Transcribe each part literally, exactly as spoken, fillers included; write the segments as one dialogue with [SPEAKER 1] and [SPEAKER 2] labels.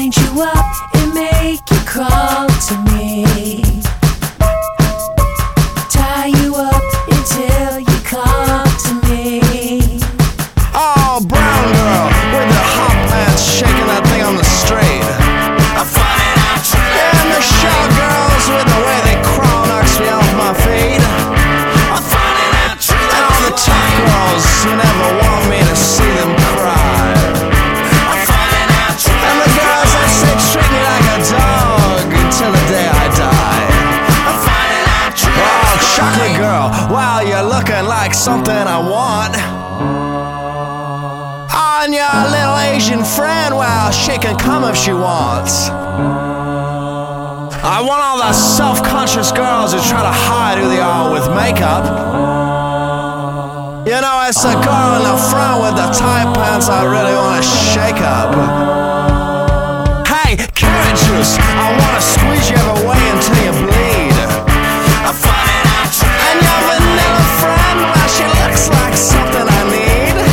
[SPEAKER 1] Wind you up and make you crawl to me. Tie you up until you call to me.
[SPEAKER 2] Oh, brown girl with the hot pants shaking that thing on the street. I'm finding out true. And the short girls with the way they crawl knocks me off my feet. I'm finding out true. And all the tough girls who never want me to see them cry. I'm finding out true. And the girls that say treat me like a dog until the day I die. I'm finding out true. Oh, chocolate girl, wow, you're looking like something I want. And your little Asian friend, well, she can come if she wants. I want all the self-conscious girls who try to hide who they are with makeup. You know, it's the girl in the front with the tight pants I really want to shake up. Hey, carrot juice, I want to squeeze you every way until you bleed. I'm finding out true. And your vanilla friend, well, she looks like something I need.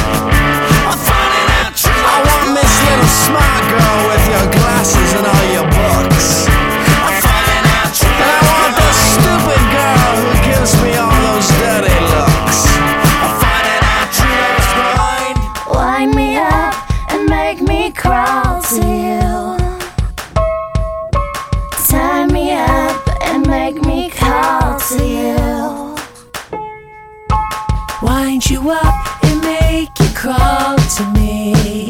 [SPEAKER 2] Smart girl with your glasses and all your books. I'm finding out true. And I want the stupid girl who gives me all those dirty looks. I'm finding out true.
[SPEAKER 1] Wind me up and make me crawl to you. Tie me up and make me call to you. Wind you up and make you crawl to me.